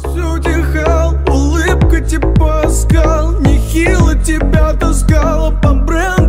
все утихал, улыбка типа оскал. Нехило тебя таскала по бренду.